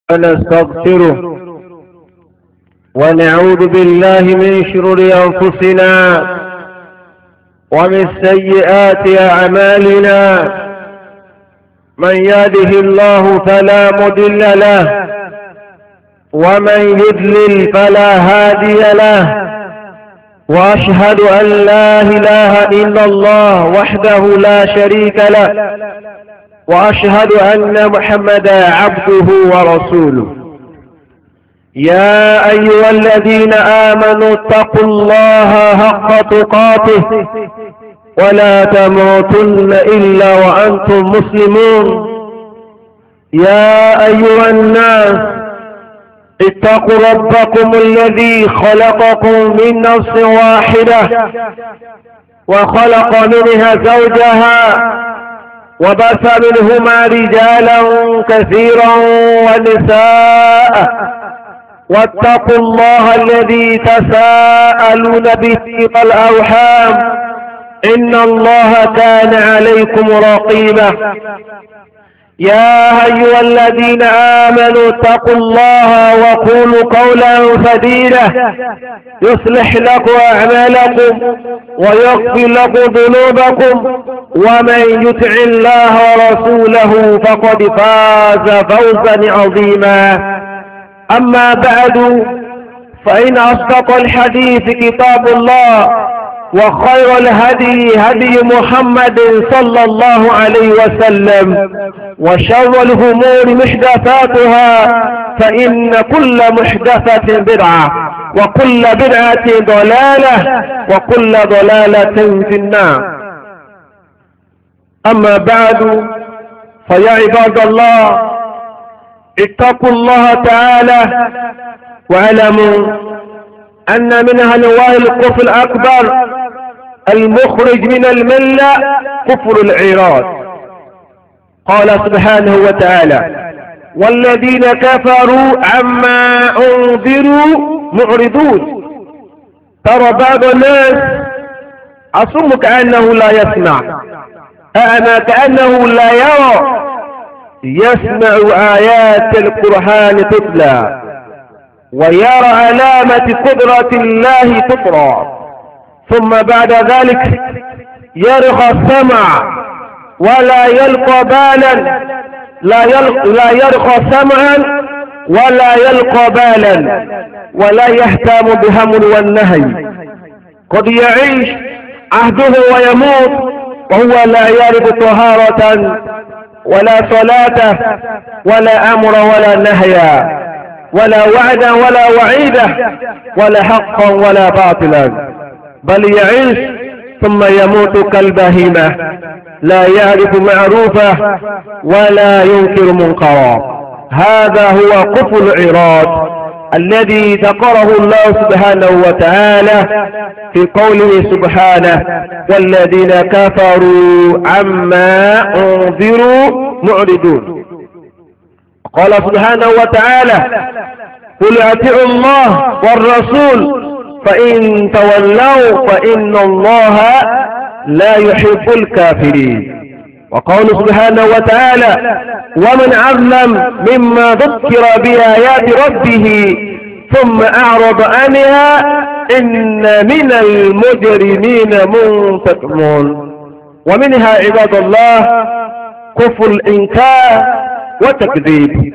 ونستغفره ونعوذ بالله من شرور أنفسنا ومن سيئات أعمالنا. من يهده الله فلا مضل له ومن يضلل فلا هادي له، وأشهد أن لا إله إلا الله وحده لا شريك له، وأشهد أن محمدا عبده ورسوله. يا أيها الذين آمنوا اتقوا الله حق تقاته ولا تموتن إلا وأنتم مسلمون. يا أيها الناس اتقوا ربكم الذي خلقكم من نفس واحدة وخلق منها زوجها وبث منهما رجالا كثيرا ونساء، واتقوا الله الذي تساءلون به والأرحام إن الله كان عليكم رقيبا. يا أيها الذين آمنوا اتقوا الله وقولوا قولا سديدا يصلح لكم أعمالكم ويغفر لكم ذنوبكم، ومن يطع الله ورسوله فقد فاز فوزا عظيما. أما بعد، فإن أصدق الحديث كتاب الله، وخير الهدي هدي محمد صلى الله عليه وسلم، وشر الأمور محدثاتها، فإن كل محدثة بدعة، وكل بدعة ضلالة، وكل ضلالة في النار. أما بعد، فيا عباد الله، اتقوا الله تعالى واعلموا أن من أنواع الكفر الأكبر المخرج من الملة كفر العراض. قال سبحانه وتعالى: والذين كفروا عما أنذروا معرضون. ترى بعض الناس أصم كأنه لا يسمع، أعمى كأنه لا يرى، يسمع آيات القرآن تتلى ويرى علامة قدرة الله تطرى، ثم بعد ذلك يرخى السمع ولا يلقى بالا، لا يرخى سمعا ولا يلقى بالا، ولا يهتم بهم والنهي. قد يعيش عهده ويموت وهو لا يعرف طهارة ولا صلاة ولا أمر ولا نهيا، ولا وعدا ولا وعيدا، ولا حقا ولا باطلا، بل يعيش ثم يموت كالبهيمة، لا يعرف معروفا ولا ينكر منكرا. هذا هو كفر العراض الذي ذكره الله سبحانه وتعالى في قوله سبحانه: والذين كفروا عما أنذروا معرضون. قال سبحانه وتعالى: قل أطيعوا الله والرسول فإن تولوا فإن الله لا يحب الكافرين. وقال سبحانه وتعالى: ومن أظلم مما ذكر بآيات ربه ثم أعرض عنها إن من المجرمين منتقمون. ومنها عباد الله كفر الإنكار وتكذيب،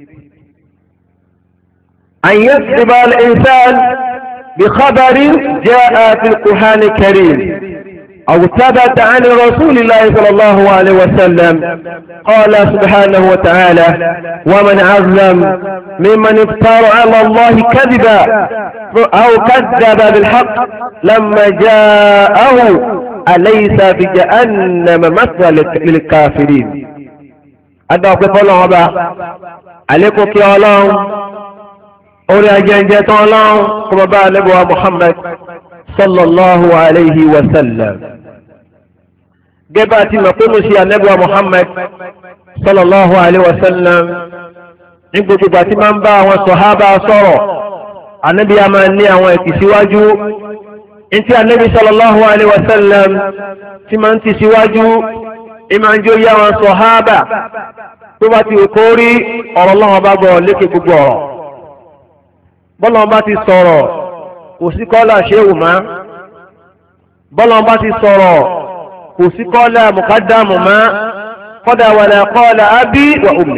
أن يكذب الإنسان بخبر جاء في القرآن الكريم أو ثبت عن رسول الله صلى الله عليه وسلم. قال سبحانه وتعالى: ومن أظلم ممن افترى على الله كذبا أو كذب بالحق لما جاءه أليس في جهنم مثوى للكافرين. أدعوك الله أبا عليكم يا الله، أولي أجنجة الله كما بقى نبوة محمد صلى الله عليه وسلم. جبات مقومش يا نبوة محمد صلى الله عليه وسلم nígbò tó gbàtí máa ń bá àwọn sọ̀hábà sọ̀rọ̀, ànábì a máa ní àwọn ìtìsíwájú. ní tí ànábì sallallahu alaihi wasallam tí máa ń tìsíwájú ìmáa ń jó yá àwọn sọ̀hábà tó bá ti kó rí ọ̀rọ̀ Ọlọ́run bá gbọ́ lékè gbogbo ọ̀rọ̀ bọ́lọ́run bá ti sọ̀rọ̀ kò sí kọ́lá ṣéwù má bọ́lọ́run bá ti sọ̀rọ̀ kò sí kọ́lá mùkádàmù má kọ́dà wàlà kọ́lá ábí wà ummi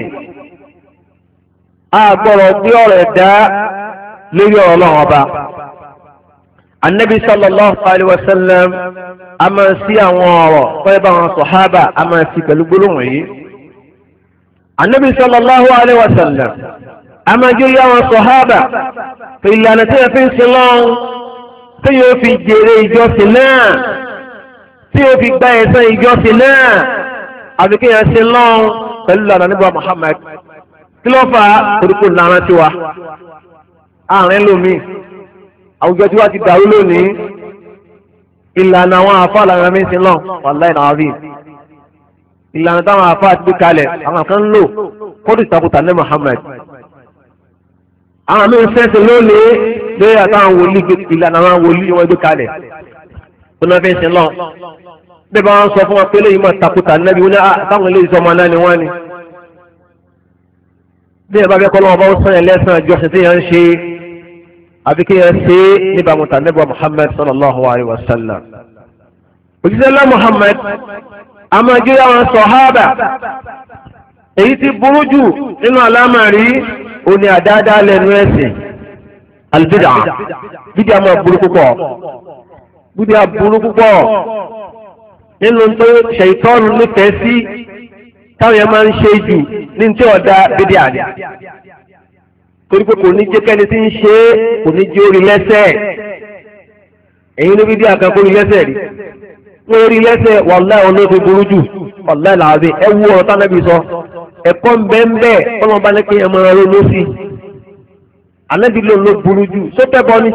àgbọ̀rọ̀ gbé ọ̀rọ̀ ẹ̀dá lórí ọ̀rọ̀ Ọlọ́run ọba. Annabi sallallahu alaihi wasallam a máa sí àwọn ọ̀rọ̀ fẹ́ bá wọn sọ̀hábà a máa sí pẹ̀lú gbólóhùn yìí. Annabi sallallahu alaihi wasallam a máa jẹ́ yá wọn sọ̀hábà pé ìlànà tí wọ́n fi ń sin lọ́n tí yóò fi jèrè ìjọsìn náà tí yóò fi gba ẹ̀san ìjọsìn náà àbí kí yẹn sin lọ́n pẹ̀lú ìlànà nígbà Muhammad kí ló fà á orúkọ ìlànà tiwa àárín lómi àwùjọ tí wá ti dàrú lónìí ìlànà àwọn àfáà làwọn ẹ̀mí sin lọ́n wàláì náà rí ìlànà táwọn àfáà ti gbé kalẹ̀ àwọn kan ń lò kódù ìtakùtà ní Muhammad àwọn àmì ìfẹsẹ̀ lónìí lórí àtàwọn wòlíì ìlànà àwọn wòlíì wọn gbé kalẹ̀ tó náà fi ń sin lọ́n bẹ́ẹ̀ bá wọn sọ fún wọn pé lẹ́yìn mọ̀ takùtà nẹ́bí wọn ní àtàwọn eléyìí sọmọ náà ni wọ́n ni bí ẹ bá fẹ́ kọ́ lọ́wọ́ bá ń sọ yẹn lẹ́sàn ìjọsìn tí yẹn ń ṣe àbí kí yẹn ṣe níbàámu tànẹ́bù Muhammad sallallahu alayhi wa sallam. òjíṣẹ́ ńlá Muhammad amájú àwọn sọ̀hábà èyí tí burú jù nínú àlámàrí òní àdáadáa lẹ́nu ẹ̀sìn albidà bídíà máa burú púpọ̀ bídíà burú púpọ̀ nínú tó ṣèitọ́nù nífẹ̀ẹ́ sí táwọn yẹn máa ń ṣe jù ní tí ọ̀dà bídíà ni torí pé kò ní jẹ́ kẹ́ni tí ń ṣe é kò ní jẹ́ orí lẹ́sẹ̀ èyí ní bídíà kan kó rí lẹ́sẹ̀ rí wọ́n rí lẹ́sẹ̀ wàláì olóògbé burú jù wàláì làbí ẹ wú ọ̀rọ̀ tánàbí sọ ẹ̀kọ́ ń bẹ́ ń bẹ́ ọlọ́run bá ní kí ẹ máa ronú sí ànábì ló ló burú jù só tẹ́bọ ni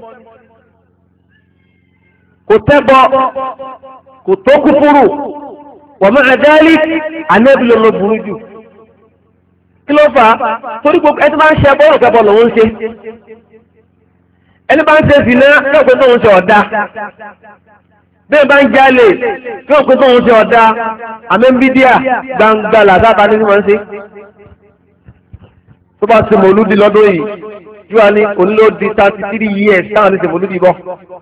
kò tẹ́bọ kò tó kúfúrú wa ma'a dhalik ànábì ló ló burú jù kí ló fà á torí gbogbo ẹni máa ń ṣe bọ́ọ̀lù kẹbọ lòun ń ṣe ẹni bá ń ṣe sí náà kí ọ̀pẹ tóun ṣe ọ̀dà bẹ́ẹ̀ bá ń jalè kí ọ̀pẹ tóun ṣe ọ̀dà àmẹ́ńbídíà gbangba làtàtà ní wọ́n ń ṣe tó bá ṣe mọ̀lúdì lọ́dún yìí yóò ní onílòdì 33 years táwọn ní ṣe mọ̀lúdì bọ́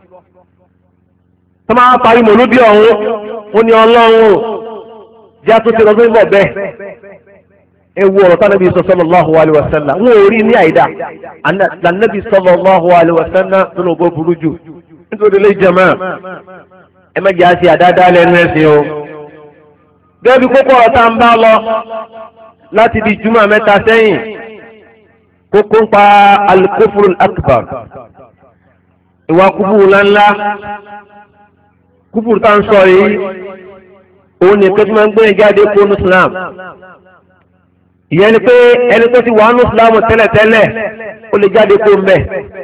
tó máa parí mọ̀lúdì ọ̀hún ó ní ọlọ́run jẹ́ àtúnṣe lọ́dún ìbọ̀ bẹ́ẹ̀ ewu ọ̀rọ̀ tánàbí sallallahu alaihi wasallam wọn ò rí ní àìdá lànàbí sallallahu alaihi wasallam nínú ọgbọ́ burú jù nítorí lè jẹmọ́ ẹ mẹ́jẹ á sí àdáadáa lẹ́nu ẹ̀sìn o gẹ́gẹ́ bí kókó ọ̀rọ̀ tá ń bá lọ láti di jùmọ̀ mẹ́ta sẹ́yìn kókó ń pa al-kufrul akbar ìwà kúfùrù ńláńlá kúfùrù tá ń sọ yìí òun ni pé tí wọ́n ń gbé jáde kó ní Islam ìyẹn ni pé ẹni tó ti wà ní ìsìlámù tẹ́lẹ̀tẹ́lẹ̀ ó lè jáde kó mbẹ́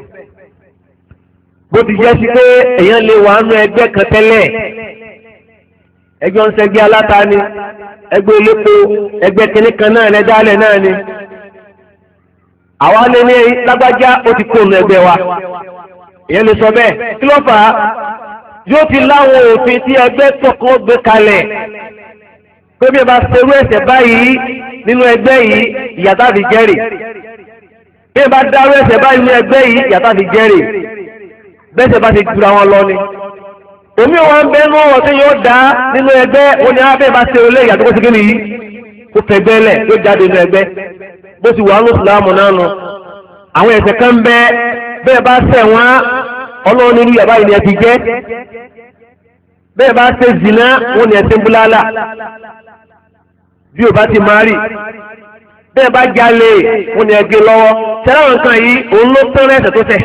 bó ti jẹ́ sí pé èèyàn lè wà nínú ẹgbẹ́ kan tẹ́lẹ̀ ẹgbẹ́ ń ṣẹgbẹ́ aláta ni ẹgbẹ́ elépo ẹgbẹ́ kìnní kan náà lẹ́dálẹ̀ náà ni àwa lè ní lágbájá ó ti kó nínú ẹgbẹ́ wa èèyàn lè sọ bẹ́ẹ̀ kí ló fà á yóò ti láwọn òfin tí ẹgbẹ́ tọkàn gbé kalẹ̀ pé bí ẹ bá ṣerú ẹ̀ṣẹ̀ báyìí nínú ẹgbẹ́ yìí ìyàtà fi jẹ́rì bí ẹ bá dárú ẹ̀ṣẹ̀ báyìí nínú ẹgbẹ́ yìí ìyàtà fi jẹ́rì bẹ́sẹ̀ bá ti jura wọn lọ ni omi wọn bẹnu ọ̀rọ̀ tí yóò dá nínú ẹgbẹ́ òní abẹ́ bá ṣe olè ìyàtọ̀ kó ti kéde yìí kó fẹ̀gbẹ́ lẹ̀ yóò jáde nínú ẹgbẹ́ bó ti wà ní ìsìlámù náà nù àwọn ẹ̀ṣẹ̀ kan bẹ́ẹ̀ bá ṣẹ̀ wọ́n ọlọ́run nínú yàrá yìí ni ẹ ti jẹ́ bẹ́ẹ̀ bá ṣe zìnà wọn ni ẹ ti ń búlálà bí o bá ti máa rí bẹ́ẹ̀ bá jalè wọn ni ẹgbẹ́ lọ́wọ́ tẹ́lẹ̀ àwọn nǹkan yìí òun ló tẹ́rẹ́ ẹ̀ṣẹ̀ tó ṣẹ̀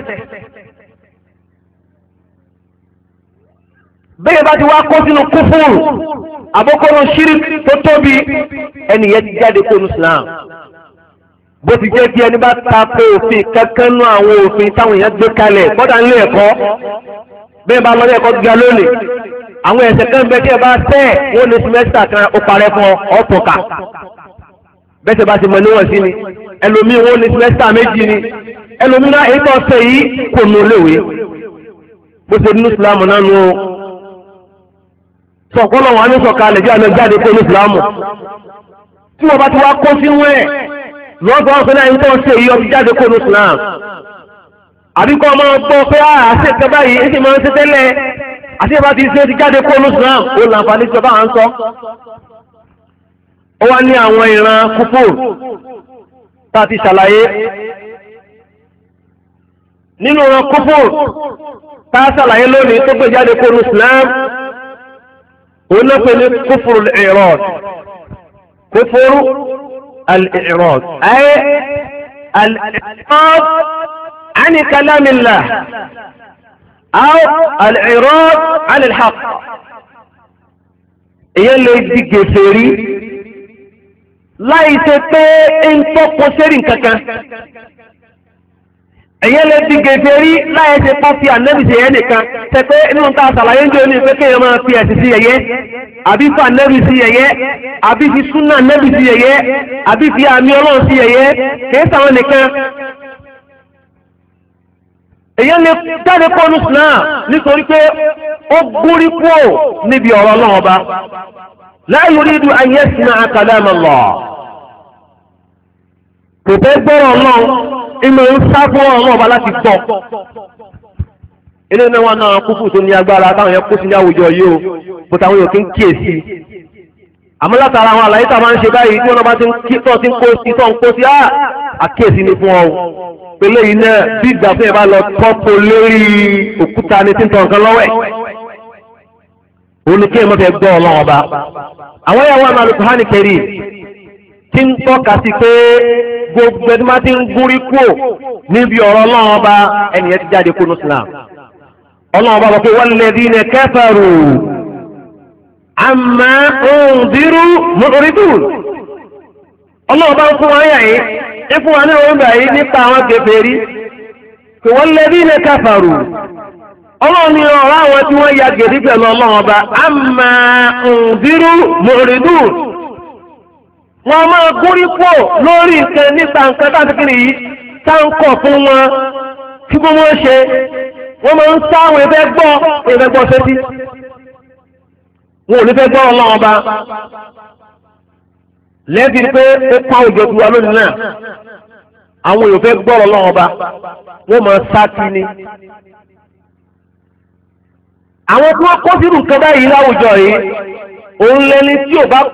bẹ́ẹ̀ bá ti wá kó sínú kúfùrù àbókọ́nù ṣírík tó tóbi ẹnìyẹn ti jáde kó nu Islam bó ti jẹ́ kí ẹni bá tako òfin kankan nú àwọn òfin táwọn èèyàn gbé kalẹ̀ kọ́dà nílé ẹ̀kọ́ bẹ́ẹ̀ bá lọ́lé ẹ̀kọ́ gíga lónìí àwọn ẹ̀ṣẹ̀ kan bẹ tí ẹ bá tẹ́ wọ́n ní simẹ́sítà kan ó parẹ́ fún ọ̀tọ̀ka bẹ́sẹ̀ bá ti mọ níwọ̀n sí ni ẹlòmíì wọ́n ní simẹ́sítà méjì ni ẹlòmíì náà èyí tó ṣe yìí kò nù léwe bó ṣe nínú Ìsìlámù náà nù ó sọ̀kọ́lọ̀ wọn á ní sọ̀kalẹ̀ jẹ́ àná jáde kó ní Ìsìlámù tí wọ́n bá ti wá kó sínú ẹ̀ lọ́gbọ́n ọ̀sán náà ń tọ́ ṣe èyí ọbí jáde kó ní Islam àbí kọ́ ọmọ gbọ́ pé àṣẹ ìkẹ́ báyìí èsì máa ń ṣe tẹ́lẹ̀ àti ìbá ti ṣe ti jáde kó ní Islam ó làǹfààní tí ọba à ń sọ. ó wá ní àwọn ìran kúfùr tá a ti ṣàlàyé nínú ìran kúfùr tá a ṣàlàyé lónìí tó gbé jáde kó ní Islam òun náà pè ní kúfùr al-i'rad كفر الإعراض أي الإعراض عن كلام الله أو الإعراض عن الحق يلي يديك سيري لا يستطيع ان تقو سيرين كاكا يلي يديك سيري لا يستطيع في النبي سيئنكا تقول انه تاسع لا ينجو انه فكي يما في اساسية àbí fa nẹ́bí sí yẹ̀yẹ́ àbí fi súnà nẹ́bí sí yẹ̀yẹ́ àbí fi àmì ọlọ́run sí yẹ̀yẹ́ kìí sàwọn nìkan. èyàn lè jáde pọ́nú Islam nítorí pé ó gúrí kúrò níbi ọ̀rọ̀ ọlọ́run ọba la yuridu an yasma'a kalam Allah kò fẹ́ gbọ́rọ̀ ọlọ́run ìmọ̀ ń sá fún ọlọ́run ọba láti gbọ́. ilé náà wà náà kúkú tó ní agbára táwọn yẹn kó sí ní àwùjọ yìí o bó táwọn yóò kí ń kíyèsí àmọ́ látara àwọn àlàyé tá a máa ń ṣe báyìí tí wọ́n bá ti ń kó sí tó ń kó sí àkíyèsí ni fún ọ pẹ̀lú yìí náà bí ìgbà fún yẹn bá lọ tọ́pọ̀ lórí òkúta ní tí ń tọ̀ nǹkan lọ́wọ́ ẹ̀ òun ni kí ẹ mọ́ fẹ́ gbọ́ ọlọ́run ọba. àwọn ìyàwó àmì Al-Qur'ani Karim tí ń tọ́ka sí pé gbogbo ẹni máa ti ń gúrí kúò níbi ọ̀rọ̀ ọlọ́run ọba ẹnìyẹn ti jáde kúrò Islam. ọlọ́run ọba wọ́n pé walladhina kafaru amma unziru mu'ridun. ọlọ́run ọba ń fún wa yà yìí ń fún wa ní oúnjẹ yìí nípa àwọn kèfèrí pé walladhina kafaru ọlọ́run ni ọ̀rọ̀ àwọn tí wọ́n ya gèdè pẹ̀lú ọlọ́run ọba amma unziru mu'ridun. wọ́n máa gúrí pọ̀ lórí nǹkan nípa nǹkan táàkiri yìí táǹkọ̀ fún wọn tí gbogbo wọn ṣe wọ́n máa ń sá àwọn ẹgbẹ́ gbọ́ sétí wọn ò ní fẹ́ gbọ́ ọlọ́run ọba lẹ́bi pé ó pa òjò tiwa lónìí náà àwọn èèyàn fẹ́ gbọ́ ọlọ́run ọba wọ́n máa sá kí ni. àwọn tí wọ́n kó sínú nǹkan báyìí láwùjọ yìí òun lẹni tí ò bá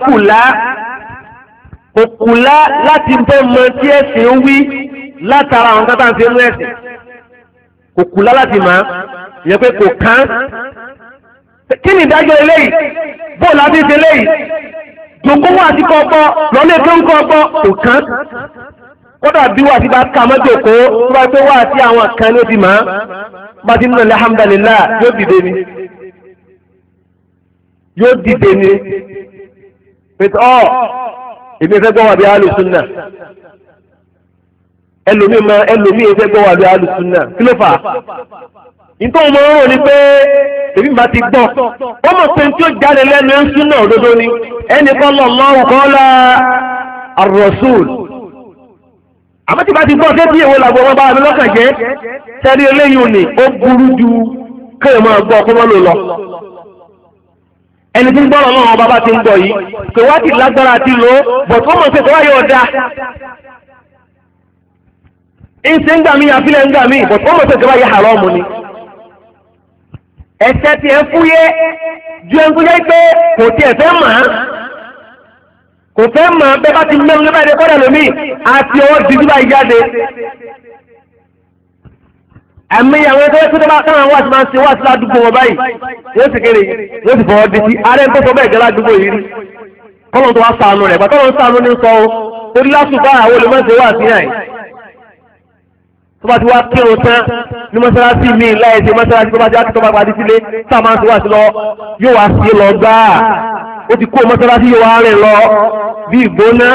kùlá láti bẹ́ mọ tí ẹ̀sìn ń wí látara àwọn kátà ń fi mú ẹ̀sìn kò kùlá láti máa yẹ pé kò kán. kí ni ìdájọ́ eléyìí bóòlù àti ìṣe eléyìí jòkówó àti kọ́kọ́ lọ́lé tó ń kọ́kọ́ kò kán. kódà bí wà sí bá ká mọ́jòkó tó bá pé wà sí àwọn kan ló ti máa bá ti mú alhamdulillah yóò dìde ni pẹ̀tọ́ èmi fẹ́ gbọ́ wà bí alùsùnà ẹlòmí fẹ́ gbọ́ wà bí alùsùnà kí ló fà á nítorí mo rò ní pé èmi bá ti gbọ́ ó mọ̀ pé tí ó jáde lẹ́nu ń súnà òdodo ni ẹnì kan lọ lọ́wọ́ kọ́ la ar-rasul àmọ́ tí bá ti gbọ́ sétí èwo làgbọ́ wọn bá mi lọ́kàn jẹ́ sẹ́rí eléyìí ni ó burú ju kéèyàn máa gbọ́ kó wọ́n lò lọ. ẹni tí ń gbọ́ lọ́wọ́ wọn bàbá ti ń gbọ́ yìí kò wá ti lágbára àti lò ó bọ̀tú ó mọ̀ sí ìkọ́wá yóò dá. ìṣe ń gbà mí àfilẹ̀ ń gbà mí bọ̀tú ó mọ̀ sí ìkọ́wá yẹ haramu ni. ẹ̀ṣẹ̀ tí ẹ fúyẹ́ ju ẹni tó yẹ pé kò tiẹ̀ fẹ́ mọ̀ á kò fẹ́ mọ̀ bẹ́ẹ̀ bá ti mẹ́rin nípa ẹ̀dẹ́ kọ́dà lómi àti ọwọ́ dídú báyìí jáde. àmì àwọn ẹgbẹ́ tó bá káwọn wá sí máa ń ṣe wá sí ládùúgbò wọn báyìí wọ́n sì kéré wọ́n sì fọwọ́ di sí ààrẹ tó sọ bẹ́ẹ̀ gẹ́gẹ́ ládùúgbò yìí rí kọ́lọ̀ tó wá sànù rẹ̀ bàtọ́ ló ń sànù ní sọ o torí lásùbá àwọn olùmọ̀ọ́sẹ̀ wà sí àyè tó bá ti wá kírun tán ní mọ́sálásí mi láì ṣe mọ́sálásí tó bá ti wá kí tó bá padì sílé tá a máa ń ṣe wá sí lọ yóò wá sí lọ gbáà ó ti kó mọ́sálásí yóò wá rìn lọ bí ìgbóná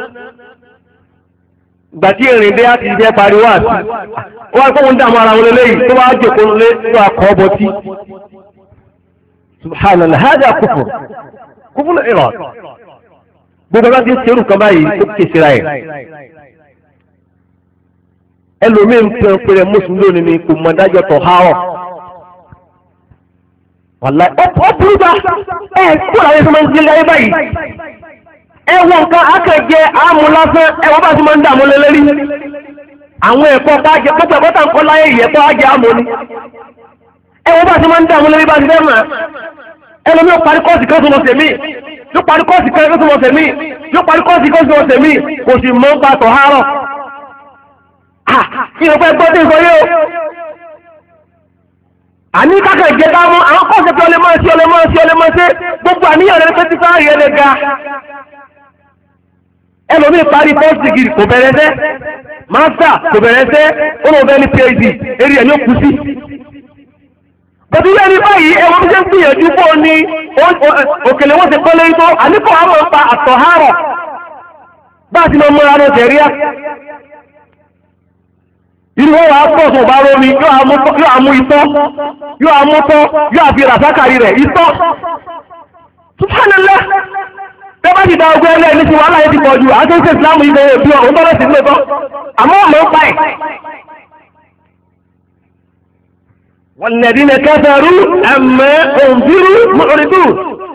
ìgbà tí èrìn dé àti ìfẹ́ pariwo àti ó wá kóhun dààmú ara wọn lélẹ́yìí tó bá jòkó lé tó àkọ́ bọ́tí subhanallah hada kufur irad gbogbo bá ti ń serú kan báyìí ó kéṣe ra ẹ̀ ẹlòmíín pẹ̀rẹ̀ mùsùlùmí lónìí ni kò mọ̀ dájọ́ tọ̀ hárọ̀ wàláì ó burú bá ẹ̀ kó làwọn ẹ̀sọ́ máa ń gbé láyé báyìí ẹwọ nǹkan akẹjẹ àmú lásán ẹwọ bá ti máa ń dààmú lélẹ́rí àwọn ẹ̀kọ́ kájẹ pọ́pọ̀ ẹ̀kọ́ tà ń kọ́ láyé ìyẹ̀kọ́ ajẹ àmú ni ẹwọ bá ti máa ń dààmú lélẹ́rí bá ti fẹ́ mà ẹlòmí ó parí kọ́ọ̀sì kan tó mọ̀ sẹ̀mí yóò parí kọ́ọ̀sì kan tó mọ̀ sẹ̀mí yóò parí kọ́ọ̀sì kan tó mọ̀ sẹ̀mí kò sì mọ́ ń pa tọ̀hárọ̀ kí ló fẹ́ gbọ́dọ̀ ìsọ yóò àní kákà ìjẹ́ bá mú àwọn kọ́ọ̀sì pé ọlẹ́mọ́ sí gbogbo àníyàn rẹ̀ pé ti sáà yẹn lè ga ẹlòmí parí first degree kò bẹ̀rẹ̀ sẹ́ master kò bẹ̀rẹ̀ sẹ́ olóòbẹ̀ ní phd eré ẹ̀ ní ó kú sí. bọ̀dú yẹn ní báyìí ẹwọ́n ṣe ń gbìyànjú pọ̀ ní òkèlè wọ́n ti kọ́ lórí tó àníkọ̀ àwọn ọ̀pá àtọ̀hárọ̀ bá a ti máa múra lọ tẹ̀ríà. irú wọn wàá pọ̀ tó bá rómi yóò àmú itọ́ yóò àmú tọ́ yóò àfi ràsákàrí rẹ̀ itọ́. subhanallah tẹ́bá ti da ogun ẹlẹ́ ní ti wà láyé ti pọ̀ jù àtúnṣe ìsìlámù ìgbẹ̀ òbí ọ̀hún tọ́lọ́ sí ilé tọ́ àmọ́ ọmọ ń pa ẹ̀. walladhina kafaru amma unziru mu'ridun.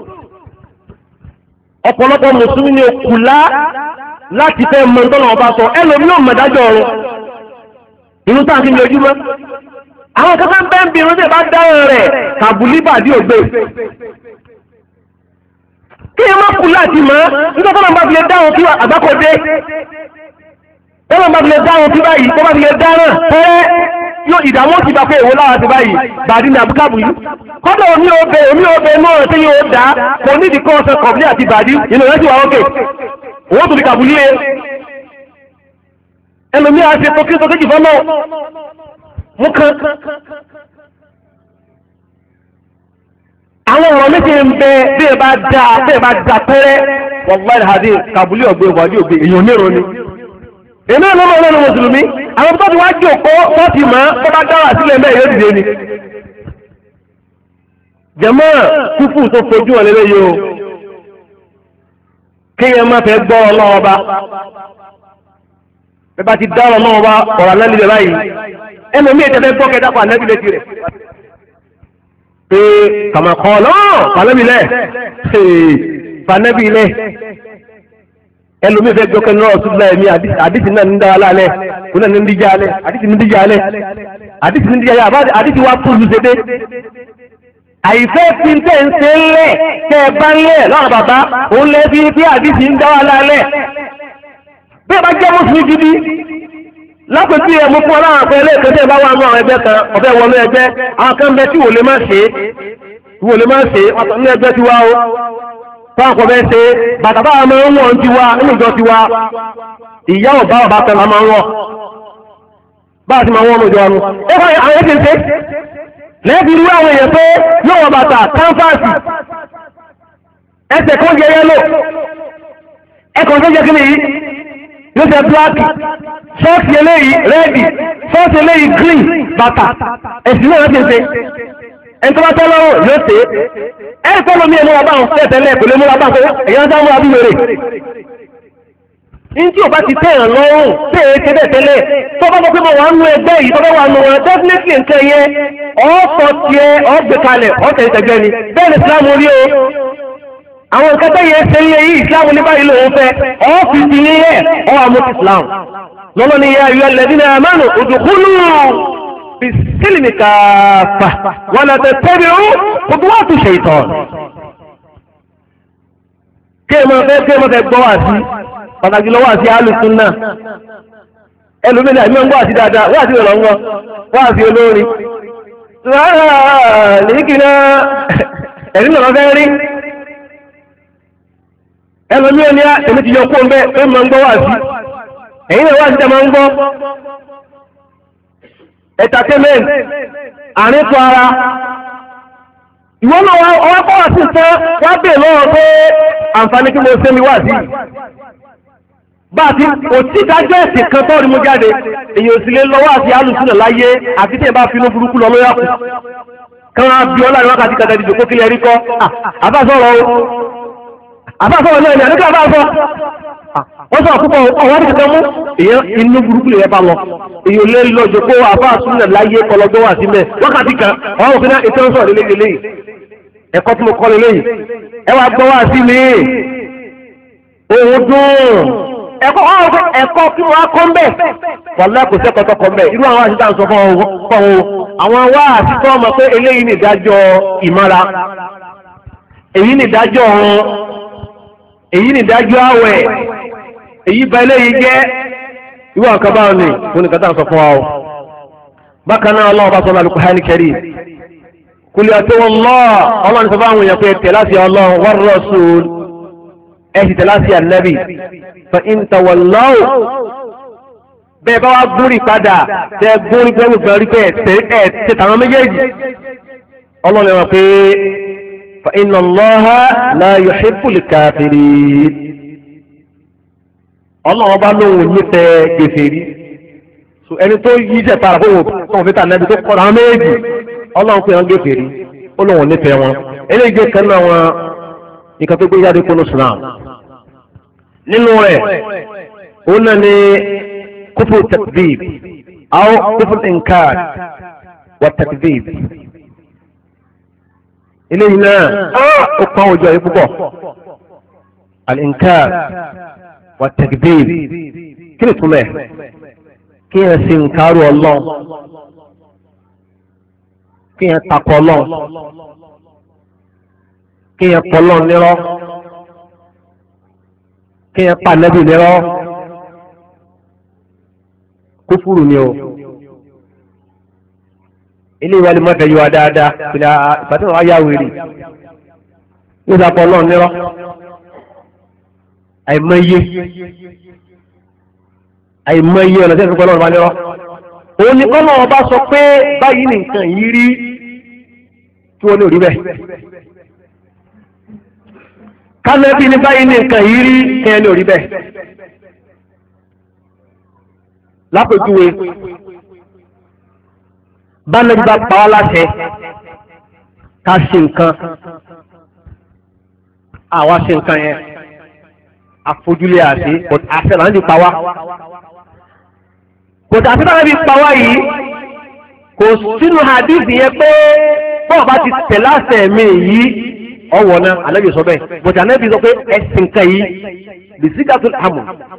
ọ̀pọ̀lọpọ̀ mùsùlùmí ni òkùlá láti fẹ́ mọ tọ́lọ̀ ọba sọ ẹlòmí ò mọ̀dájọ́ ọ̀run inú táà fi lójúmọ́. àwọn kankan bẹ́ẹ̀ ń bí irun tẹ̀ bá dáhùn rẹ̀ kàbùlí bàdí ògbé kí ẹ má kú láti mọ́ nígbà tó lọ́nà bá fi lè dáhùn kí àgbákòdé tó lọ́nà bá fi lè dáhùn kí báyìí tó bá fi lè dáhùn pẹ́rẹ́ yóò ìdààmú ti bá pé èwo lára ti báyìí bàdí ní àbúkàbù yìí kọ́dọ̀ omi obe náà tí yóò dá kò nídìí kọ́ ọ̀sẹ̀ kọ̀bílì àti bàdí inú rẹ̀ sì wà ókè owó tó fi kàbù líle ẹlòmí àti ètò kí sókèjì fọ́nà mú kan àwọn ọ̀rọ̀ méjì ń bẹ bí ẹ bá dá pẹ́rẹ́ wallahi alhadith kàbùlì ọ̀gbẹ́ ìwádìí ògbé èèyàn mẹ́rọ ni èmi ò lọ́mọ ọlọ́run mùsùlùmí àwọn tó ti wá jòkó tó ti mọ́ tó bá dára sílẹ̀ mẹ́ yóò dìde ni jẹ́mọ́ kúfù tó fojú ọ̀ lélẹ́ yìí o kéèyàn má fẹ́ gbọ́ ọlọ́wọ́ bá bẹ́ẹ̀ bá ti dá ọlọ́wọ́ bá ọ̀rọ̀ alẹ́ nílẹ̀ báyìí ẹnu mi ètò ẹgbẹ́ gbọ́kẹ́ dápọ̀ alẹ́ nílẹ̀ tirẹ̀ pé kàmàkọ́ náà fanẹ́bìlẹ̀ fanẹ́bìlẹ̀ ẹlòmí fẹ́ gbọ́kẹ́ náà ṣùgbọ́n ẹ̀mí àdìsí náà ní dára lálẹ́ kó náà ní díjà alẹ́ àdìsí ní díjà alẹ́ àdìsí ní díjà alẹ́ àdìsí wá púlù ṣe dé àìfẹ́ fi ń tẹ́ ń ṣe ń lẹ̀ tẹ́ ẹ bá ń lẹ̀ lọ́rọ̀ bàbá òun lẹ́ fi bí àdìsí ń dára lálẹ́ bí ẹ bá jẹ́ mùsùlùmí gidi lápẹ̀tí ẹ̀mú fún ọlọ́run àpẹ ẹlẹ́ẹ̀kẹ́ tí ẹ bá wà ní àwọn ẹgbẹ́ kan ọ̀fẹ́ wọnú ẹgbẹ́ àwọn kan bẹ tí wò lè má ṣe ọ̀tọ̀ ní ẹgbẹ́ ti wá o fún àkọ́ bẹ́ ṣe bàtà bá máa ń wọ̀n ti wá nínú ìjọ ti wá ìyá ọ̀bá ọ̀bá kan la máa ń wọ̀ bá a ti máa wọ́n mú ìjọ ọ̀run ó kọ́ àwọn ẹgbẹ́ ṣe lẹ́ẹ̀bí irú àwọn èèyàn pé yóò wọ bàtà kánfàsì ẹsẹ̀ kan jẹ yẹ́lò ẹkàn tó jẹ́ kí nìyí yóò jẹ́ bíláàkì ṣọ́ọ̀tì eléyìí rẹ́ẹ̀dì ṣọ́ọ̀tì eléyìí green bàtà ẹ̀sìn náà ti ṣe ẹni tó bá tẹ́ lọ́rùn yóò ṣe é tó lómi ẹ̀mú ọba àwọn tẹ́tẹ́lẹ̀ kò lè mú ọba àwọn èèyàn sá mú abí wèrè ní tí ò bá ti tẹ̀yàn lọ́rùn tẹ́ẹ̀ tẹ́tẹ́lẹ̀ tó bá gbọ́ pé mo wà nú ẹgbẹ́ yìí tó bá wà nù wọn definitely nǹkan yẹn ọ̀ọ́sọ̀ tiẹ̀ ọ̀gbẹ̀kalẹ̀ ọ̀tẹ̀ ìtẹ̀gbẹ́ ni bẹ́ẹ̀ ni Islam rí o àwọn nǹkan tẹ́yẹ ṣe ń lé yìí Islam ní báyìí lòun fẹ́ ọ́fíìsì ní ẹ̀ ọ́ àmú Islam lọ́nà ni ya ayyuhal ladhina amanu udkhulu bis-silmi kaffa wa la tattabi'u khutuwati shaytan. kéèmọ̀ fẹ́ gbọ́ wá sí pàtàkì lọ́wọ́ àti alùsùnnà ẹlòmínà ẹ̀mí ń gbọ́ àti dáadáa wá sí ọ̀lọ́ngọ́ wá sí olórin nìkìnnà ẹ̀rí nàlọ́ fẹ́ rí ẹlòmí ẹni èmi ti yọ kó ń bẹ́ ẹ máa ń gbọ́ wá sí ẹ̀yìn náà wá sí ẹ máa ń gbọ́ entertainment àrínkù ara ìwọ́n náà ọwọ́ kọ́ wá sí tán wá bè lọ́wọ́ pé àǹfààní kí mo ṣe mi wá sí bá a ti kò tí dájọ́ ẹ̀sìn kan tó rí mú jáde èyí ò sì lè lọ́wọ́ àti alùsùnà láyé àti tí ẹ bá finú burúkú lọ lóyà kù kan á bí ọlá ìwákàtí kàtà ìdìbò kó kílẹ̀ rí kọ́ àbáṣọ́rọ̀ o àbáṣọ́rọ̀ náà ni àdúgbò àbáṣọ́ wọ́n sọ púpọ̀ ọwọ́ ti kẹ́kẹ́ mú èyàn inú burúkú lè yẹ bá lọ èyí ò lè lọ jòkó àbáṣúnà láyé kọlọgbọ́ wà sílẹ̀ wákàtí kan ọwọ́ òfin náà ètò ń sọ̀rọ̀ lélẹ́yìn ẹ̀kọ́ tí mo kọ́ lélẹ́yìn ẹ wá gbọ́ wá sí mi òun dùn ẹ̀kọ́ kí wọ́n á kọ́ mbẹ́ wàlá kò sẹ́kọ̀ọ́ tó kọ́ mbẹ́ irú àwọn àṣìṣe àǹsọ fún ọ àwọn wá àṣìṣe ọmọ pé eléyìí ní ìdájọ́ ìmára èyí ní ìdájọ́ ọ̀run èyí ní ìdájọ́ àwẹ̀ èyí ba eléyìí jẹ́ irú àwọn kan báwọn ni wọn ni kàtà àǹsọ fún wa o bákan náà ọlọ́run bá sọ lálùkù hàn kẹrì kul Allah ọlọ́run sọ fáwọn èèyàn pé tẹ̀láṣẹ ọlọ́run war rasul ẹ̀sì tẹ̀láṣẹ ànábì fa in tawallaw bẹ́ẹ̀ bá wá gúnrí padà tẹ́ gúnrí gbẹ́rù gbẹ́rù pé ẹ̀ tàwọn méjèèjì ọlọ́run ẹ̀wọ̀n pé fa inna Allaha la yuhibbul kafirin ọlọ́run bá lóhun nífẹ̀ẹ́ gèfèrí ẹni tó yí jẹ́ para fún òun fẹ́ta ànábì tó kọ́ àwọn méjèèjì ọlọ́run pé wọ́n gèfèrí ó lóhun nífẹ̀ẹ́ wọn eléyìí jẹ́ kan náà wọn nǹkan tó gbé jáde kó ní Islam nínú rẹ̀ òun náà ni kufru takdhib aw kufru inkar wa takdhib eléyìí náà ó kàn òjò yìí púpọ̀ al-inkar wa takdhib kí ni túmẹ̀ kí yẹn sì ń kárò ọlọ́run kí yẹn takọ ọlọ́run kí yẹn pọ̀ ọlọ́run nírọ́ kí yẹn pa nẹ́bì nírọ́ kúfúrú ni o ilé ìwà lè má fẹ́ yọ wa dáadáa ìpìlẹ̀ ìpàdé wọn yá wèrè yóò dàpọ̀ ọlọ́run nírọ́ àìmọye ọ̀nà tí wọ́n fi kọ́ ọlọ́run bá nírọ́ òun ni kọ́nà ọba sọ pé báyìí nìkan yìí rí kí wọ́n ní òrí bẹ́ẹ̀ kánẹ́bí ní báyìí nìkan yìí rí kí wọ́n ní òrí bẹ́ẹ̀ lápèjúwe bánẹ́bí bá pa wá láṣẹ ká ṣe nǹkan àwa ṣe nǹkan yẹn àfojúlé àti àṣẹ là ń di pa wá kò tà sí bára bí pa wá yìí kò sínú hadith yẹn pé bọ́ọ̀ bá ti tẹ̀lé àṣẹ mi yìí ọwọ́ náà Ànábì sọ bẹ́ẹ̀ bọ̀dà Ànábì sọ pé ẹ̀sìn kan yìí bisigatul amr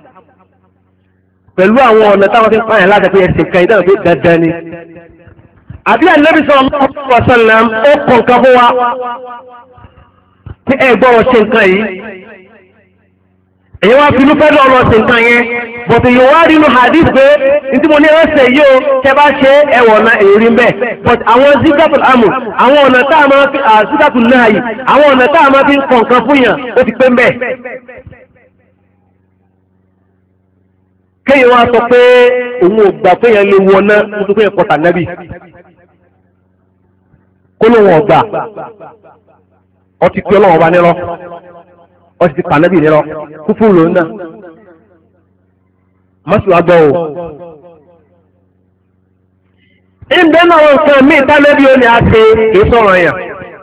pẹ̀lú àwọn ọ̀nà táwọn fi ń pààyàn láti pé ẹ̀sìn kan yìí dáhùn pé dandan ni àbí Ànábì sallallahu alaihi wasallam ó kọ̀ nǹkan fún wa pé ẹ gbọ́dọ̀ ṣe nǹkan yìí èyí wá finú fẹ́ lọ́rọ̀ ṣe nǹkan yẹn bọ̀tù yóò wá rí inú hadith pé ntí mo ní ẹsẹ̀ yìí o tẹ bá ṣe ẹwọ̀ ọ̀nà èrì mbẹ́ but àwọn zigatul amr àwọn ọ̀nà tá a máa fi zigatul nahi àwọn ọ̀nà tá a máa fi ń kọ̀ nǹkan fún yàn ó ti pé mbẹ́. kéèyàn wá sọ pé òun ò gbà pé yẹn lè wọ náà nítorí pé yẹn kọta nábì kó ló wọn gbà ọtí pé ọlọ́wọ́n bá nírọ́ ọtí ti pa nábì nírọ́ kúfúrú lòun náà mọ́sí wa gbọ́ o. ìbẹ́ náà wọn nǹkan mí ìtànẹ́bí ó ní a ṣe kì í sọ̀rọ̀ yàn.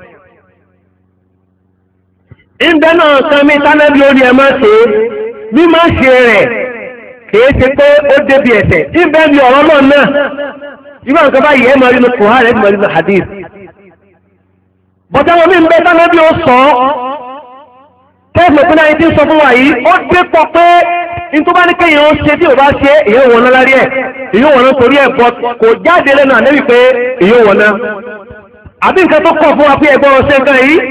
ìbẹ́ náà nǹkan mí ìtànẹ́bí ó ní ẹ máa ṣe bí máa ṣe rẹ̀ kì í ṣe pé ó débi ẹ̀ṣẹ̀. ìbẹ́ bí ọ̀rọ̀ náà náà ìgbà nǹkan báyìí ẹ máa rí nu Kùránì ẹ máa rí nu hadith. bọ́tà wọn bí ń bẹ ìtànẹ́bí ó sọ kẹ́ẹ̀sì pé náà ti ń sọ fún wa yìí ó dé pọ̀ pé nítorí bá ní kéèyàn ó ṣe tí ò bá ṣe èyàn wọ̀ná lárí ẹ̀ èyàn wọ̀ná torí ẹ̀ bọ́ kò jáde lẹ́nu ànẹ́bí pé èyàn wọ̀ná àbí nǹkan tó kọ̀ fún wa pé ẹgbọ́n ṣe nǹkan yìí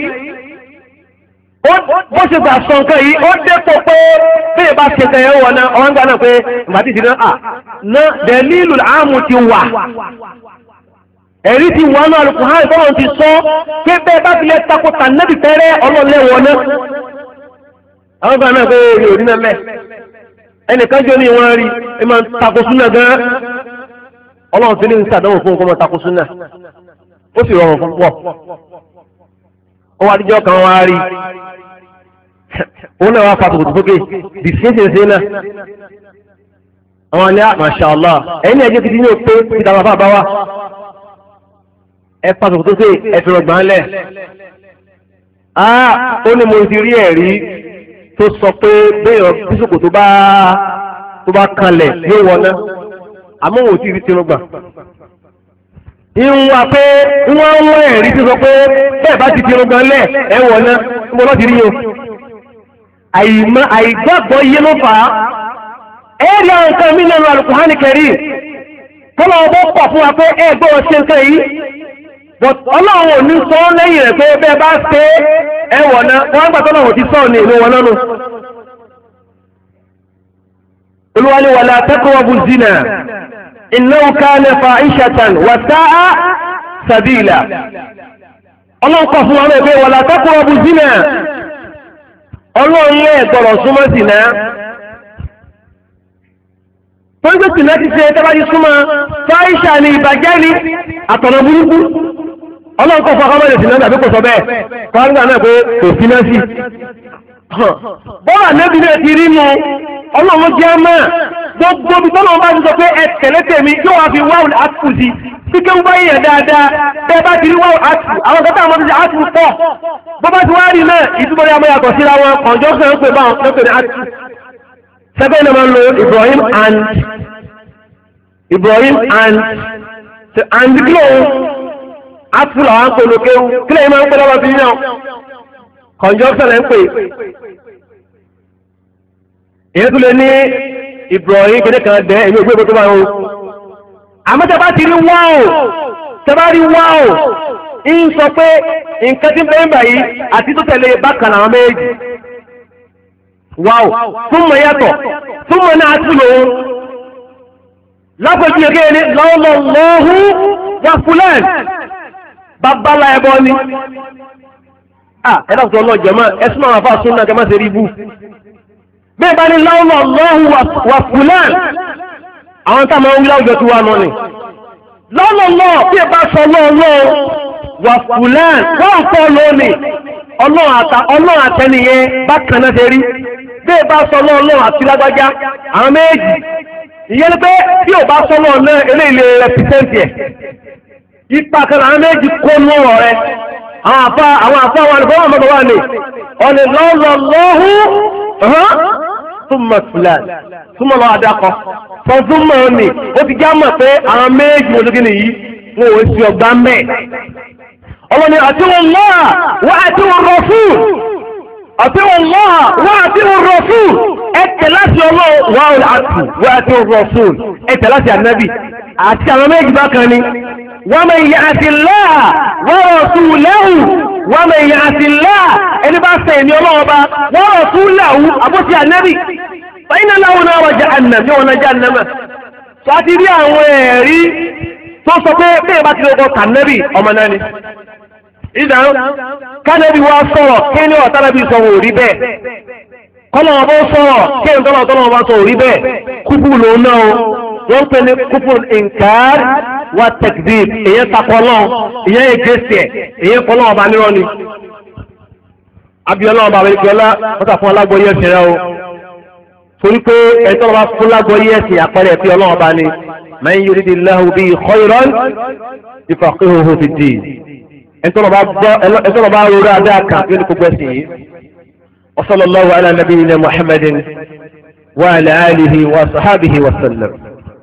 bó ṣe gbà sọ nǹkan yìí ó dépò pé bí ìbá ṣe nǹkan yẹn wọ̀ná ọ̀hún gbà náà pé ìgbà tí ìdíná ná dẹ̀lílù àmù ti wà ẹ̀rí ti wà náà Al-Qur'an ìfọwọ́n ti sọ pé bẹ́ẹ̀ bá fi lẹ́ takò tànẹ́bì tẹ́rẹ́ ọlọ́lẹ́wọ̀ná àwọn gbà náà pé èrè òrí náà mẹ́ ẹnìkan jọ ní wọn rí ẹ máa ń tako súnà gan Ọlọ́run ti ní ń sàdánwò fún nǹkan máa tako súnà ó sì rọrùn fún pọ̀ ó wá díjọ́ kan wá rí òun náà wá fa tòkòtò sókè bí ṣeéṣeéṣe náà àwọn ní masha Allah ẹ̀yin ní ẹjẹ́ ti ní òpé ti dàgbà bàbá wa ẹ fa tòkòtò sókè ẹ fi rọgbà ńlẹ̀ ó ní mo ti rí ẹ̀rí tó sọ pé béèyàn bísòkò tó bá kanlẹ̀ yóò wọná àmọ́ wò tí ì rí tinú gbà. ìwọ̀n pé wọ́n ń wọ́n ẹ̀rí tó sọ pé bẹ́ẹ̀ bá ti tinú gbà lẹ̀ ẹ̀ wọná mo lọ́ọ́ ti rí o. àìgbàgbọ́ yé ló fà á ẹ̀rí àwọn nǹkan mí lẹ́nu Al-Qur'ani Karim tọ́lọ̀ ọgbọ́ pọ̀ fún wa pé ẹgbẹ́ ọ̀ṣẹ́ nǹkan yìí but ọlọ́run ò ní sọ lẹ́yìn rẹ̀ pé bẹ́ẹ̀ bá ṣe ẹwọ̀n náà wọ́n gbà tọ́lọ̀ ò ti sọ ní ìlú wọn nánu olúwalé wala taqrabu zina innahu kana fa'ishatan wa sa'a sabila ọlọ́run kọ̀ fún wa náà pé wala taqrabu zina ọlọ́run lé ẹ̀gbọ́rọ̀ súnmọ́ sí náà tó ń gbé sí náà ti ṣe tẹ́bájú súnmọ́ fáìṣà ní ìbàjẹ́ ní àtọ̀nà burúkú ọlọ́run kọ̀ fún akọ́mọ́lẹ̀ sí náà tàbí kò sọ bẹ́ẹ̀ fáńgbà náà pé kò sí náà sí bọ́ọ̀lá nẹ́bí náà ti rí mu ọlọ́run jẹ́ mọ́ gbogbo bí tọ́lọ́run bá ti sọ pé ẹ tẹ̀lé tèmi yóò wá fi wáwùn àtùkù sí tí kéwú bá yẹ̀ dáadáa bẹ́ẹ̀ bá ti rí wáwùn àtùkù àwọn kẹta àwọn ti àtùkù pọ̀ bó bá ti wá rí náà ìtumọ̀ ní amóyàtọ̀ síra wọn kọ̀ǹjọ́ fẹ́ ń pè báwọn lọ́pẹ̀ ní àtùkù sẹ́gbẹ́ náà máa ń lo Ibrahim and kílò àtùkù làwọn ń pè lókéwú kílò yìí máa ń pè lọ́wọ́ sí yíyan kọ̀ǹjọ́ fẹ́lẹ̀ ń pè èyí tó lè ní Ibrahim kéde kan dẹ́ èmi ògbé tó bá ń àmọ́ tẹ́ bá ti rí wáò tẹ́ bá rí wáò ń sọ pé nǹkan tí ń bẹ́ẹ̀ báyìí àti tó tẹ̀lé bákan àwọn méjì wáò túmọ̀ yàtọ̀ túmọ̀ náà tún lòun lápẹ̀jú ẹgbẹ́ ní lọ́wọ́lọ́wọ́hú wà fúlẹ́ẹ̀n babalá ẹbọ ni ẹ̀dá tó lọ jẹ̀mọ́ ẹ̀sùn àwọn afá súnmọ́ kẹmọ́ sí rí bú bẹ́ẹ̀ bá ní lọ́wọ́lọ́wọ́hú wà fúlẹ́ẹ̀n àwọn tá máa ń wílá òjò tí wà náà ni lọ́lọ́lọ́ bí ẹ bá sọ lọ́ọ̀lọ́ wà fúlẹ́ẹ̀n wọ́n fọ́ lónìí ọlọ́run àtẹniyẹ bákan náà ṣe rí bí ẹ bá sọ lọ́ọ̀lọ́ àti lágbájá àwọn méjì ìyẹn ni pé bí ò bá sọ lọ́ọ̀ náà eléyìí rẹpítẹ́ǹtì ẹ̀ ipa kan àwọn méjì kó nú ọ̀rọ̀ rẹ àwọn àfa wà ní fọwọ́n mọ́tò wà ní ọ̀nì lọ́lọ́lọ́hù túmọ̀ fúlẹ́ẹ̀n túmọ̀ lọ́wọ́ adakọ̀ fọ́nfúnmọ̀ ní ó ti já mọ̀ pé àwọn méjì ológun nìyí wọn ò sí ọgbà mẹ́ ọlọ́ni àtiwọn lọ́à wọ́n àtiwọn rọ̀fún àtiwọn lọ́à wọ́n àtiwọn rọ̀fún ẹ̀tẹ̀ láti ọlọ́run wọ́n àtiwọn rọ̀fún ẹ̀tẹ̀ láti ànábì àti àwọn méjì bákan ni wọ́n mọ̀ ìyá àti láà wọ́n rọ̀fún lẹ́hùn wọ́n mọ̀ ìyá àti láà ẹni bá sẹ́yìn ní ọlọ́wọ́ bá wọ́n rọ̀fún lẹ́hùn àbótí ànábì fàyínà láwọn náà wà jahannam yóò wọ́n jahannama tó a ti rí àwọn ẹ̀rí tó sọ pé bẹ́ẹ̀ bá ti lọ́kọ̀ kànẹ́bì ọmọ náà ni ìdán kánẹ́bì wá sọ̀rọ̀ kí ní ọ̀tánẹ́bì sọ wò rí bẹ́ẹ̀ kọ́lọ̀wọ́ bó sọ̀rọ̀ kí ní tọ́lọ̀wọ́ bá sọ rí bẹ́ẹ̀ kúkú ló náà wọ́n pè ní kúkú inkar wa takdib èyẹ takọ́lọ́ èyẹ ègésẹ̀ èyẹ kọ́lọ́wọ́ bá nírọ́ ni abiyọ́lọ́wọ́ bá wẹ́lẹ́ torí pé ẹ̀tọ́ bá fún lágbọ́ yẹ́ ẹ̀sìn àpẹẹrẹ ẹ̀fí ọlọ́run bá ní man yuridillahu bihi khayran yufaqihuhu fid-din ẹ̀tọ́ bá rọrọ̀ adá kan tí ó ní gbogbo ẹ̀sìn yìí wa sallallahu ala nabiyyina Muhammadin wa ala alihi wa sahbihi wa sallam.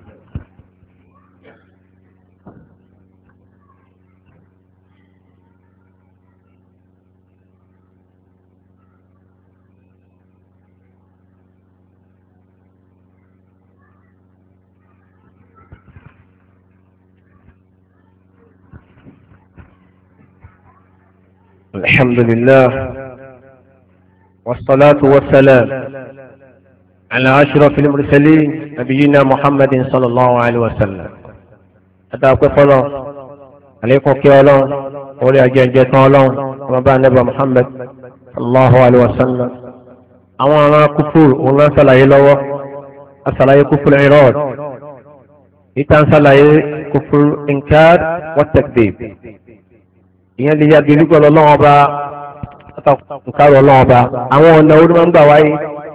الحمد لله والصلاة والسلام على أشرف المرسلين نبينا محمد صلى الله عليه وسلم أتاكم فلان عليكم كيالان ولي أجنجة الله ومبا نبي محمد صلى الله عليه وسلم أولا كفور ولا سلاي لوا السلاي كفر العراض إتان سلاي كفر إنكار والتكذيب ìyẹn lè yá gẹ̀lú pẹ̀lú ọlọ́run ọba àtàkùnkárò ọlọ́run ọba àwọn ọ̀nà orí máa ń gbà wáyé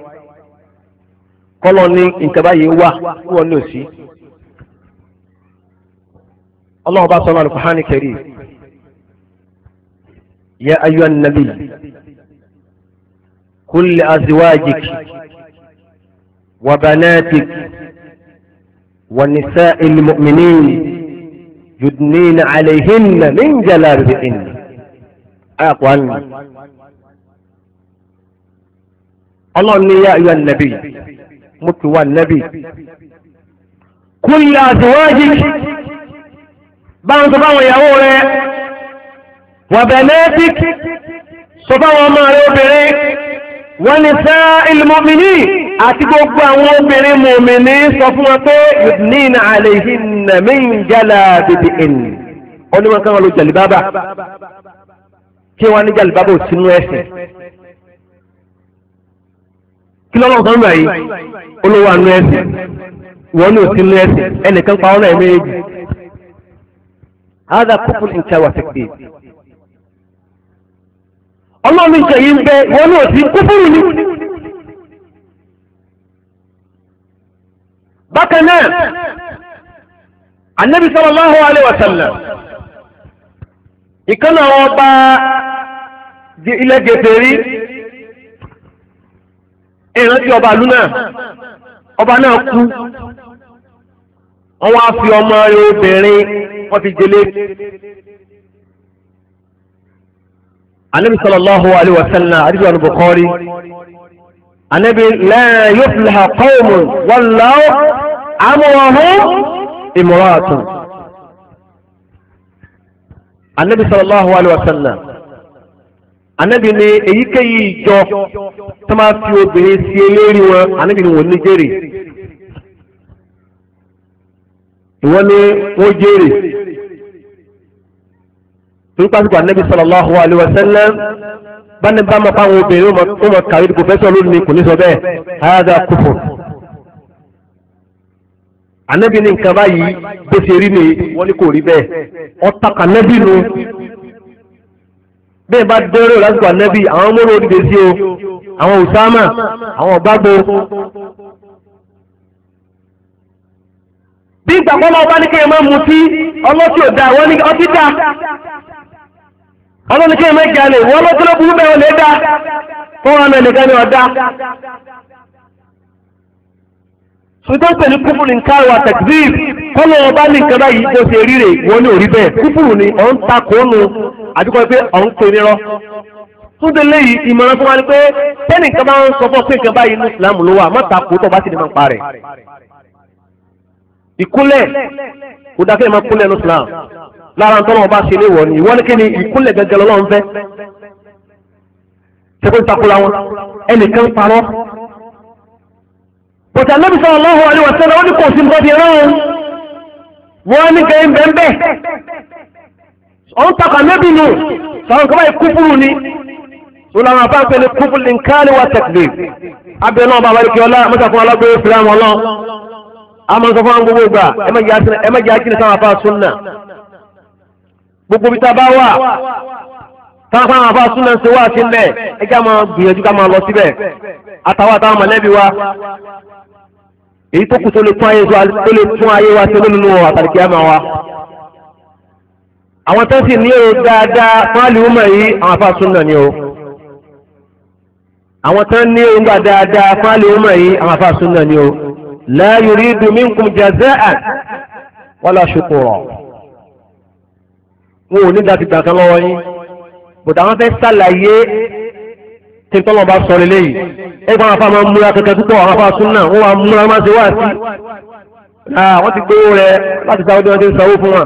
kọ́lọ́ ní nǹkan báyìí wà kí wọ́n ní òsì ọlọ́run ọba sọ́nà al-Qur'an al-Karim ya ayyuhan nabi qul li azwajik wa banatik wa nisa'il mu'minin يدنين عليهن من جلابيبهن أقوال ọlọ́run ní yá ayọ́ nàbí mo ti wà nàbí kul li azwajik báwọn tó báwọn ìyàwó rẹ̀ wa banatik sọ fáwọn ọmọ rẹ̀ obìnrin wa nisa'il mu'minin àti gbogbo àwọn obìnrin mùmìnì sọ fún wọn pé yudnina alayhinna min jalabibihinna onímọ̀ kan wọn lo jàlìbábà kí wọ́n ní jàlìbábà ò sínú ẹ̀sìn kí lọ́wọ́ kan gbà yìí olówó àánú ẹ̀sìn wọ́n ní ò sínú ẹ̀sìn ẹnìkan pa ọ́nà ẹ̀mẹ́jì hádà kúkú ní ìṣàwà fẹ́kẹ́ ọlọ́run ìṣẹ̀ yìí ń bẹ wọ́n ní ò sí kúfúrú ní. bákan náà Ànábì sallallahu alaihi wasallam ìkànnì àwọn ọba ilẹ̀ gẹ̀ẹ́sẹ̀rí ìrántí ọba ìlú náà ọba náà kú wọ́n wá fi ọmọ rẹ̀ obìnrin wọ́n fi jẹlé. Ànábì sallallahu alaihi wasallam àdìsí àwọn Bukhari Ànábì la yuflihu qawmun wallaw amrahum imra'atun. Ànábì sallallahu alaihi wasallam Ànábì ní èyíkéyìí ìjọ tó máa fi obìnrin sí eléri wọn Ànábì ní wọn ní jèrè ìwọ́n ní wọ́n jèrè torí pásítọ̀ Ànábì sallallahu alaihi wasallam bá ní bá máa fáwọn obìnrin ó mọ̀ kàwé di pòfẹ́sọ̀ lónìí kò ní sọ bẹ́ẹ̀ hādhā kufr. Ànábì ní nǹkan báyìí bó ṣe rí ni wọ́n ní kò rí bẹ́ẹ̀ ọ̀tàkà Ànábì nu bẹ́ẹ̀ bá dẹ́rẹ́ lásìkò Ànábì àwọn ọmọ orí òdìdè sí o àwọn Usama àwọn ọ̀gbágbó bí ìgbàgbọ́ máa bá ní kí ẹ máa mutí ọlọ́tí ò dáa wọ́n ní ọtí dáa ọlọ́ni kí ẹ máa jalè wọ́n lọ́tí ló burú bẹ́ẹ̀ ò lè dáa fún wọn nìkan ni ọ̀dá. ṣùgbọ́n pẹ̀lú kúfùrù nǹkan wa takzib kọ́lọ́ ọba ní nǹkan báyìí bó ṣe rí rè wọ́n ní orí bẹ́ẹ̀ kúfùrù ni ọ̀n ta kóónù àdúgbò pé ọ̀n pè nírọ́. fún délé yìí ìmọ̀ràn fún wa ni pé tẹ́nì nǹkan bá ń sọ fún pé nǹkan báyìí ní ìsìlámù ló wà má ta kó tó bá sì ní máa ń pa rẹ̀. ìkúnlẹ̀ kò dákẹ́ máa kúnlẹ̀ ní ìsìlámù lára ń tọ́lọ́ ọba ṣe lé wọ̀ ni ìwọ́n ní kí ni ìkúnlẹ̀ gẹ́gẹ́ lọ́lọ́run fẹ́ ṣe kó ń takora wọn ẹnìkan parọ́ bọ̀tà Ànábì sallallahu alaihi wasallam wọ́n ní kò sí nǹkan fi rán wọ́n ní kẹ́yìn bẹ́ẹ̀ ọ̀n takà Ànábì nù sọ̀rọ̀ nǹkan báyìí kúfùrù ni sọlá wọn bá ń pẹ̀lú kúfùrù nǹkan wa takzib abẹ́ náà bàbá ìkẹ́ ọlá mọ́tà fún alágbèrè fìlàmù ọlọ́ àmọ́ sọ fún gbogbo ìgbà ẹ má jẹ́ àjínà sáwọn afá súnà gbogbo bí tá a bá wà táwọn afá afá súnà ń ṣe wá sí mbẹ ẹ jẹ́ àmọ́ gbìyànjú ká máa lọ síbẹ̀ àtàwọn mọ̀lẹ́bí wa èyí tó kù tó lè tún ayé wa ṣe lónìí wọn àtàlìkí àmà wa àwọn tó sì ní o dáadáa fáàlì ọmọ yìí àwọn afá súnà ni o àwọn tó ní o gbà dáadáa fáàlì ọmọ yìí àwọn afá súnà ni o la yuridu minkum jaza'an wala shukura wọn ò ní dàtí gbàkan lọ́wọ́ yín bùdá wọn fẹ́ sàlàyé tí tọ́lọ̀ bá sọ lélẹ́ yìí ẹgbọ́n afá máa ń múra kẹ́kẹ́ púpọ̀ àwọn afá súnà wọ́n wá múra máa ṣe wá sí wọ́n ti gbówó rẹ̀ láti sáwọ́ bí wọ́n ti ń sanwó fún wọn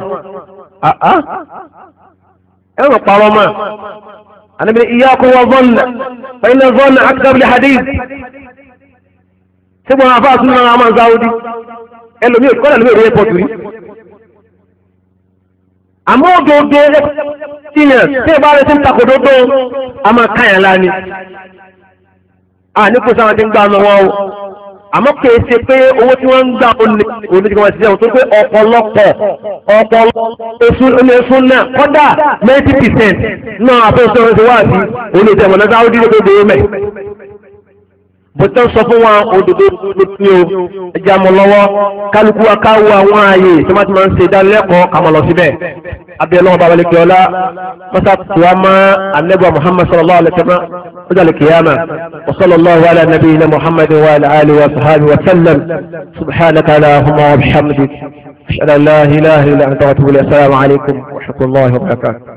ẹ̀rọ parọ́ mọ́ Ànábì iyyakum wa dhanna fa inna dhanna akdhab li hadith ṣùgbọ́n afá súnà náà máa ń sáwọ́dí ẹlòmíì kọ́lá ẹlòmíì rí ẹ̀pọ̀tù rí àmọ́ òdòdó tíyàn tí ìbá rẹ̀ tí ń takòdódó a máa káyàn láni ní kò sáwọn tí ń gbá ọmọ wọn o àmọ́ kìí ṣe pé owó tí wọ́n ń gbá oníjìká wọn ti jẹun tó pé ọ̀pọ̀lọpọ̀ oṣù náà kọ́dà 90% náà àfẹ́sọ́ wọn ti wá sí olùtẹ̀mọ̀ náà sáwọ́dí ló gbé mẹ́ bọ́tẹ́ sọ fún wọn òdòdó ní o ẹjẹ́ àmọ́ lọ́wọ́ kálukú wa káwọ́ àwọn ààyè tí wọ́n ti máa ń ṣe ìdánilẹ́kọ̀ọ́ kàmọ́ lọ síbẹ̀ abiyalọ́wọ́ bàbá lẹ́kẹ́ ọlá mọ́sá tuwa má anẹ́gbà Muhammad sallallahu alaihi wa sallam ọjà lè kìyàmà wa sallallahu ala nabiyyina Muhammad wa ala alihi wa sahbihi wa sallam subhanaka allahumma wa bihamdik ashhadu an la ilaha illa anta wa atubu ilayk assalamu alaikum wa rahmatullahi wa barakatuh.